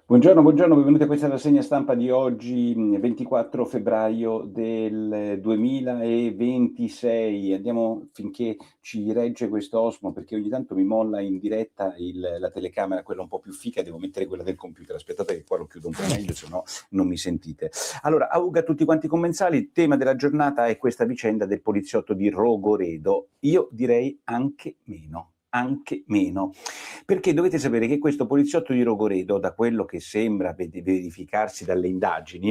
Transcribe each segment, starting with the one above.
Buongiorno, buongiorno, benvenuti a questa rassegna stampa di oggi, 24 febbraio del 2026. Andiamo finché ci regge questo Osmo, perché ogni tanto mi molla in diretta la telecamera, quella un po' più fica, devo mettere quella del computer. Aspettate che qua lo chiudo un po' meglio, se no non mi sentite. Allora, auga a tutti quanti i commensali, il tema della giornata è questa vicenda del poliziotto di Rogoredo. Io direi anche meno, perché dovete sapere che questo poliziotto di Rogoredo, da quello che sembra verificarsi dalle indagini,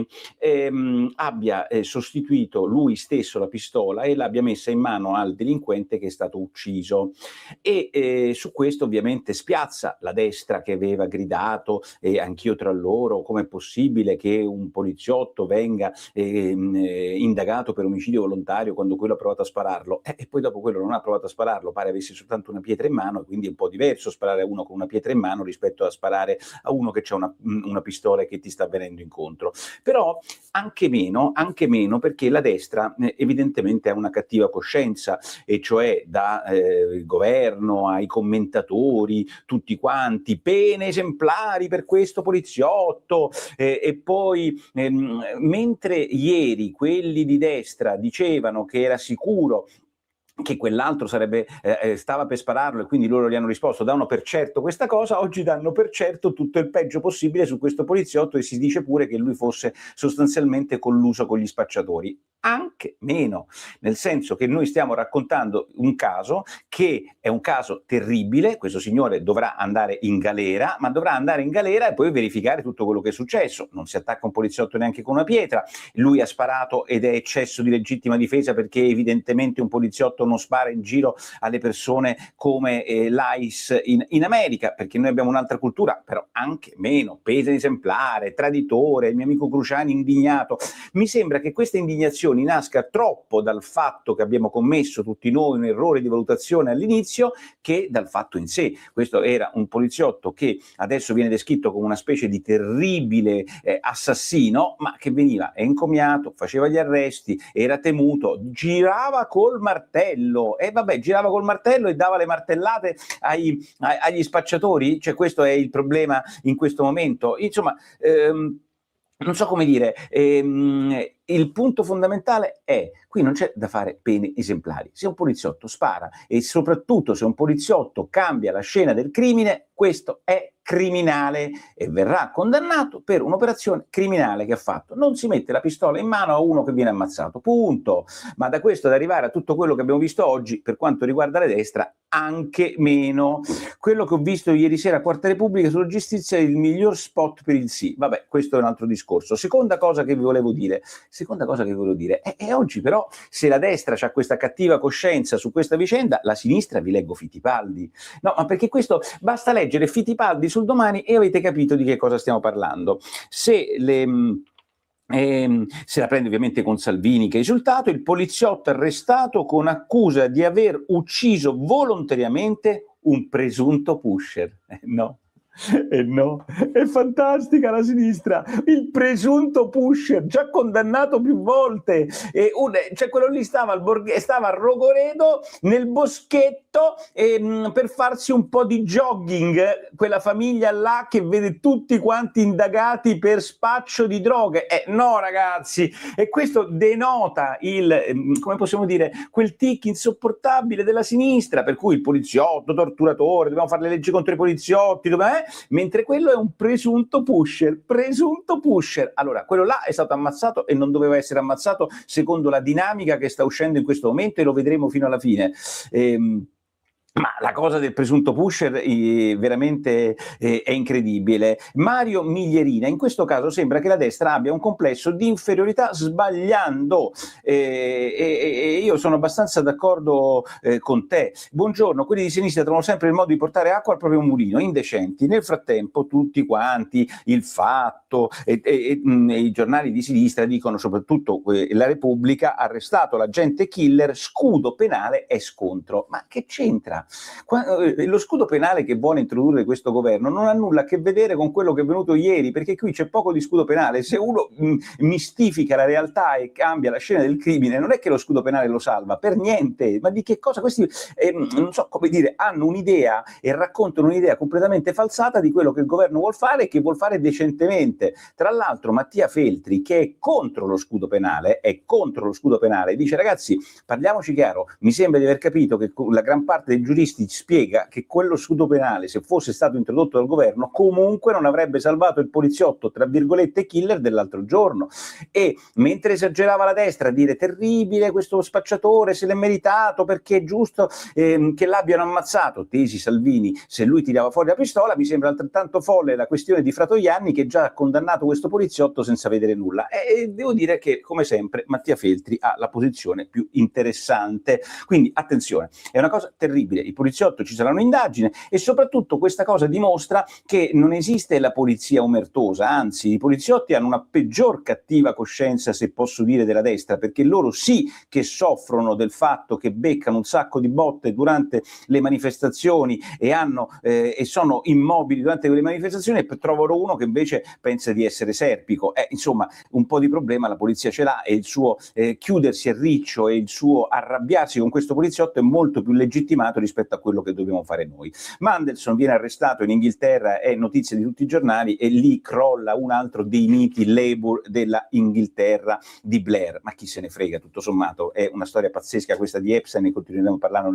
abbia sostituito lui stesso la pistola e l'abbia messa in mano al delinquente che è stato ucciso. E su questo ovviamente spiazza la destra, che aveva gridato, e anch'io tra loro, com'è possibile che un poliziotto venga indagato per omicidio volontario quando quello ha provato a spararlo, e poi dopo quello non ha provato a spararlo, pare avesse soltanto una pietra in mano, e quindi è un po' diverso sparare a uno con una pietra in mano rispetto a sparare a uno che ha una pistola e che ti sta venendo incontro. Però anche meno perché la destra evidentemente ha una cattiva coscienza, e cioè da il governo ai commentatori, tutti quanti, pene esemplari per questo poliziotto, e poi mentre ieri quelli di destra dicevano che era sicuro che quell'altro stava per spararlo, e quindi loro gli hanno risposto danno per certo questa cosa, oggi danno per certo tutto il peggio possibile su questo poliziotto, e si dice pure che lui fosse sostanzialmente colluso con gli spacciatori. Anche meno, nel senso che noi stiamo raccontando un caso che è un caso terribile. Questo signore dovrà andare in galera, ma dovrà andare in galera e poi verificare tutto quello che è successo. Non si attacca un poliziotto neanche con una pietra, lui ha sparato ed è eccesso di legittima difesa, perché evidentemente un poliziotto non spara in giro alle persone come l'ICE in America, perché noi abbiamo un'altra cultura. Però anche meno, pena esemplare, traditore, il mio amico Cruciani indignato. Mi sembra che questa indignazione nasca troppo dal fatto che abbiamo commesso tutti noi un errore di valutazione all'inizio, che dal fatto in sé. Questo era un poliziotto che adesso viene descritto come una specie di terribile assassino, ma che veniva encomiato, faceva gli arresti, era temuto, girava col martello, e vabbè, girava col martello e dava le martellate agli spacciatori. Cioè, questo è il problema in questo momento. Insomma, non so come dire, il punto fondamentale è: qui non c'è da fare pene esemplari. Se un poliziotto spara, e soprattutto se un poliziotto cambia la scena del crimine, questo è criminale e verrà condannato per un'operazione criminale che ha fatto. Non si mette la pistola in mano a uno che viene ammazzato, punto. Ma da questo ad arrivare a tutto quello che abbiamo visto oggi, per quanto riguarda la destra, anche meno. Quello che ho visto ieri sera a Quarta Repubblica sulla giustizia è il miglior spot per il sì. Vabbè, questo è un altro discorso. Seconda cosa che vi volevo dire è oggi però, se la destra ha questa cattiva coscienza su questa vicenda, la sinistra vi leggo Fittipaldi. No, ma perché questo basta leggere Fittipaldi sul Domani e avete capito di che cosa stiamo parlando. Se la prende ovviamente con Salvini, che è risultato: il poliziotto arrestato con accusa di aver ucciso volontariamente un presunto pusher. No. No, è fantastica la sinistra, il presunto pusher, già condannato più volte, cioè quello lì stava a Rogoredo nel boschetto per farsi un po' di jogging, quella famiglia là che vede tutti quanti indagati per spaccio di droghe. No ragazzi, e questo denota come possiamo dire, quel tic insopportabile della sinistra, per cui il poliziotto, torturatore, dobbiamo fare le leggi contro i poliziotti, mentre quello è un presunto pusher. Allora, quello là è stato ammazzato e non doveva essere ammazzato, secondo la dinamica che sta uscendo in questo momento, e lo vedremo fino alla fine. Ma la cosa del presunto pusher veramente è incredibile. Mario Miglierina: in questo caso sembra che la destra abbia un complesso di inferiorità sbagliando, e io sono abbastanza d'accordo con te. Buongiorno, quelli di sinistra trovano sempre il modo di portare acqua al proprio mulino, indecenti. Nel frattempo tutti quanti, Il Fatto e i giornali di sinistra dicono, soprattutto La Repubblica: arrestato l'agente killer, scudo penale e scontro. Ma che c'entra Lo scudo penale che vuole introdurre questo governo non ha nulla a che vedere con quello che è venuto ieri, perché qui c'è poco di scudo penale. Se uno mistifica la realtà e cambia la scena del crimine, non è che lo scudo penale lo salva, per niente. Ma di che cosa? Questi, non so come dire, hanno un'idea e raccontano un'idea completamente falsata di quello che il governo vuol fare e che vuol fare decentemente. Tra l'altro Mattia Feltri, che è contro lo scudo penale, dice: ragazzi, parliamoci chiaro, mi sembra di aver capito che la gran parte dei giuristi spiega che quello scudo penale, se fosse stato introdotto dal governo, comunque non avrebbe salvato il poliziotto, tra virgolette, killer dell'altro giorno. E mentre esagerava la destra a dire terribile, questo spacciatore se l'è meritato perché è giusto che l'abbiano ammazzato, tesi Salvini, se lui tirava fuori la pistola, mi sembra altrettanto folle la questione di Fratoianni, che già ha condannato questo poliziotto senza vedere nulla. E devo dire che, come sempre, Mattia Feltri ha la posizione più interessante. Quindi attenzione, è una cosa terribile, i poliziotti ci saranno indagini, e soprattutto questa cosa dimostra che non esiste la polizia omertosa, anzi i poliziotti hanno una peggior cattiva coscienza, se posso dire, della destra, perché loro sì che soffrono del fatto che beccano un sacco di botte durante le manifestazioni e sono immobili durante quelle manifestazioni, e trovano uno che invece pensa di essere serpico. Insomma, un po' di problema la polizia ce l'ha, e il suo chiudersi a riccio e il suo arrabbiarsi con questo poliziotto è molto più legittimato rispetto a quello che dobbiamo fare noi. Mandelson viene arrestato in Inghilterra, è notizia di tutti i giornali, e lì crolla un altro dei miti Labour della Inghilterra di Blair. Ma chi se ne frega, tutto sommato è una storia pazzesca questa di Epstein, e continueremo a parlarne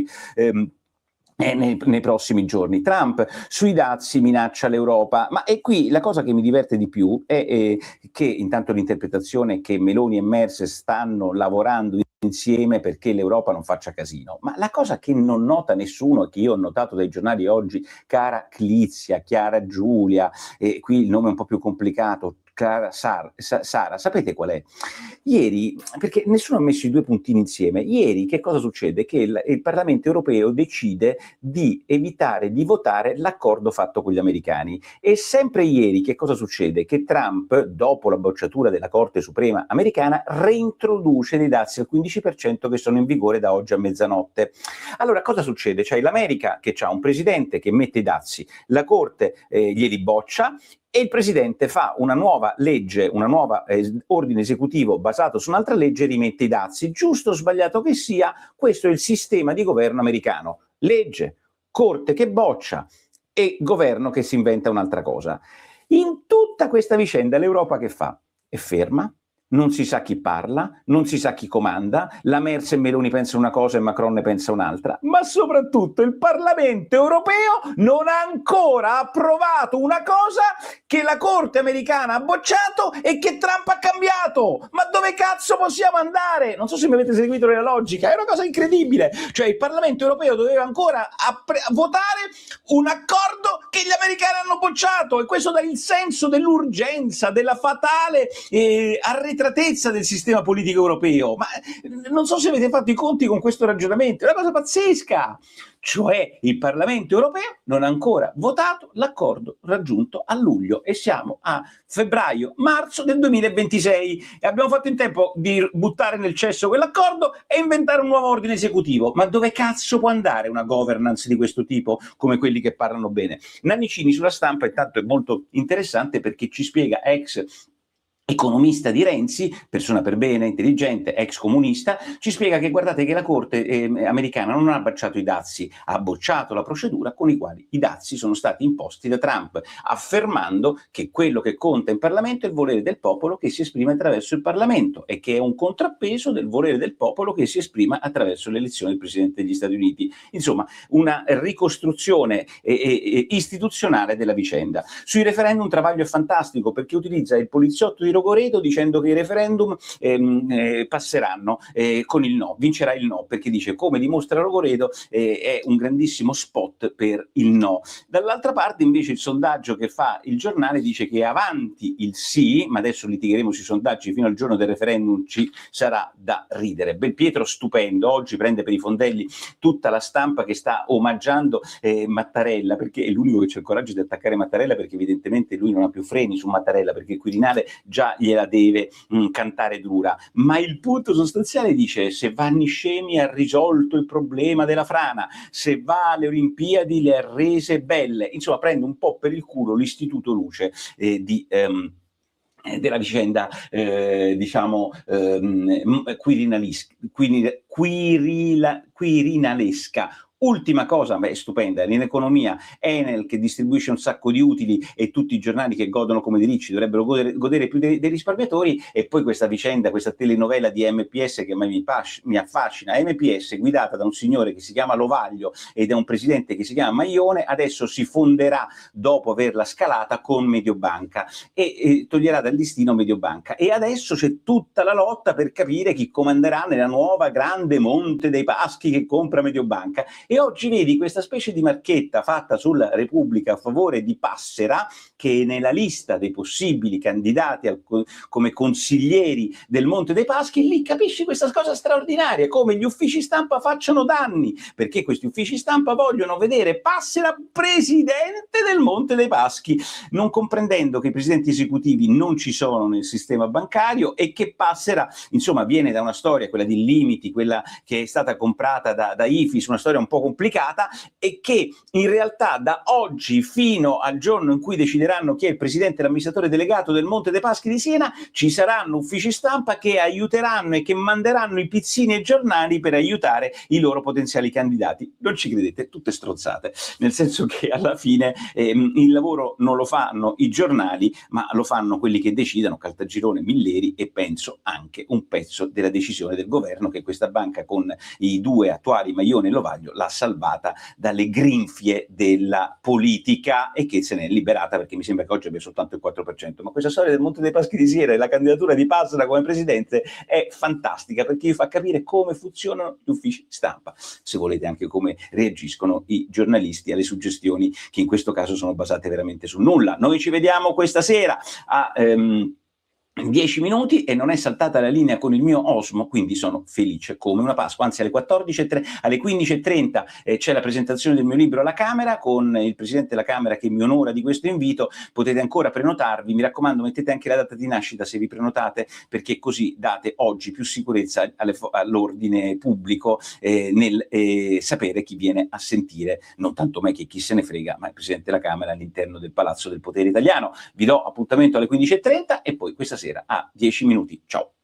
nei prossimi giorni. Trump sui dazi minaccia l'Europa, ma è qui la cosa che mi diverte di più è che intanto l'interpretazione è che Meloni e Merkel stanno lavorando insieme perché l'Europa non faccia casino, ma la cosa che non nota nessuno e che io ho notato dai giornali oggi, cara Clizia, Chiara Giulia, e qui il nome è un po' più complicato, Sara, sapete qual è? Ieri, perché nessuno ha messo i due puntini insieme, ieri che cosa succede? Che il Parlamento europeo decide di evitare di votare l'accordo fatto con gli americani, e sempre ieri che cosa succede? Che Trump, dopo la bocciatura della Corte Suprema americana, reintroduce dei dazi al 15% che sono in vigore da oggi a mezzanotte. Allora cosa succede? C'è l'America che ha un presidente che mette i dazi, la Corte glieli boccia, e il presidente fa una nuova legge, una nuova ordine esecutivo basato su un'altra legge, e rimette i dazi. Giusto o sbagliato che sia, questo è il sistema di governo americano: legge, corte che boccia e governo che si inventa un'altra cosa. In tutta questa vicenda l'Europa che fa? È ferma, non si sa chi parla, non si sa chi comanda, la Merkel e Meloni pensano una cosa e Macron ne pensa un'altra, ma soprattutto il Parlamento europeo non ha ancora approvato una cosa che la Corte americana ha bocciato e che Trump ha cambiato. Ma dove cazzo possiamo andare? Non so se mi avete seguito nella logica, è una cosa incredibile. Cioè il Parlamento europeo doveva ancora votare un accordo che gli americani hanno bocciato, e questo dà il senso dell'urgenza, della fatale arretratezza del sistema politico europeo. Ma non so se avete fatto i conti con questo ragionamento, è una cosa pazzesca. Cioè il Parlamento europeo non ha ancora votato l'accordo raggiunto a luglio, e siamo a febbraio-marzo del 2026, e abbiamo fatto in tempo di buttare nel cesso quell'accordo e inventare un nuovo ordine esecutivo. Ma dove cazzo può andare una governance di questo tipo, come quelli che parlano bene? Nannicini sulla Stampa intanto è molto interessante, perché ci spiega, ex economista di Renzi, persona per bene, intelligente, ex comunista, ci spiega che guardate che la Corte americana non ha bocciato i dazi, ha bocciato la procedura con i quali i dazi sono stati imposti da Trump, affermando che quello che conta in Parlamento è il volere del popolo che si esprime attraverso il Parlamento, e che è un contrappeso del volere del popolo che si esprime attraverso l'elezione del Presidente degli Stati Uniti. Insomma, una ricostruzione istituzionale della vicenda. Sui referendum Travaglio è fantastico, perché utilizza il poliziotto di Rogoredo dicendo che i referendum passeranno con il no, vincerà il no, perché dice, come dimostra Rogoredo, è un grandissimo spot per il no. Dall'altra parte invece il sondaggio che fa il giornale dice che è avanti il sì, ma adesso litigheremo sui sondaggi, fino al giorno del referendum ci sarà da ridere. Belpietro stupendo, oggi prende per i fondelli tutta la stampa che sta omaggiando Mattarella, perché è l'unico che c'ha il coraggio di attaccare Mattarella, perché evidentemente lui non ha più freni su Mattarella, perché il Quirinale già gliela deve cantare dura, ma il punto sostanziale dice: se Vanni Scemi ha risolto il problema della frana, se va alle Olimpiadi le ha rese belle, insomma prende un po' per il culo l'istituto Luce della vicenda diciamo quirinalesca. Ultima cosa, beh, stupenda, in economia Enel che distribuisce un sacco di utili e tutti i giornali che godono come dei ricci dovrebbero godere più dei risparmiatori, e poi questa vicenda, questa telenovela di MPS che mi affascina, MPS guidata da un signore che si chiama Lovaglio e da un presidente che si chiama Maione, adesso si fonderà dopo averla scalata con Mediobanca e toglierà dal listino Mediobanca, e adesso c'è tutta la lotta per capire chi comanderà nella nuova grande Monte dei Paschi che compra Mediobanca. E oggi vedi questa specie di marchetta fatta sulla Repubblica a favore di Passera, che nella lista dei possibili candidati come consiglieri del Monte dei Paschi, lì capisci questa cosa straordinaria, come gli uffici stampa facciano danni, perché questi uffici stampa vogliono vedere Passera presidente del Monte dei Paschi, non comprendendo che i presidenti esecutivi non ci sono nel sistema bancario e che Passera, insomma, viene da una storia, quella di Limiti, quella che è stata comprata da IFIS, una storia un po' complicata, e che in realtà da oggi fino al giorno in cui decideranno chi è il presidente e l'amministratore delegato del Monte dei Paschi di Siena ci saranno uffici stampa che aiuteranno e che manderanno i pizzini ai giornali per aiutare i loro potenziali candidati. Non ci credete? Tutte strozzate, nel senso che alla fine il lavoro non lo fanno i giornali, ma lo fanno quelli che decidono, Caltagirone, Milleri, e penso anche un pezzo della decisione del governo che questa banca con i due attuali Maione e Lovaglio l'ha salvata dalle grinfie della politica e che se ne è liberata, perché mi sembra che oggi abbia soltanto il 4%. Ma questa storia del Monte dei Paschi di Siena e la candidatura di Passera come presidente è fantastica, perché vi fa capire come funzionano gli uffici stampa, se volete anche come reagiscono i giornalisti alle suggestioni che in questo caso sono basate veramente su nulla. Noi ci vediamo questa sera a 10 minuti e non è saltata la linea con il mio Osmo, quindi sono felice come una Pasqua. Anzi, alle 15.30 c'è la presentazione del mio libro alla Camera con il Presidente della Camera che mi onora di questo invito. Potete ancora prenotarvi, mi raccomando mettete anche la data di nascita se vi prenotate, perché così date oggi più sicurezza all'ordine pubblico nel sapere chi viene a sentire, non tanto me che chi se ne frega, ma il Presidente della Camera all'interno del Palazzo del Potere Italiano. Vi do appuntamento alle 15.30 e poi questa sera a 10 minuti. Ciao.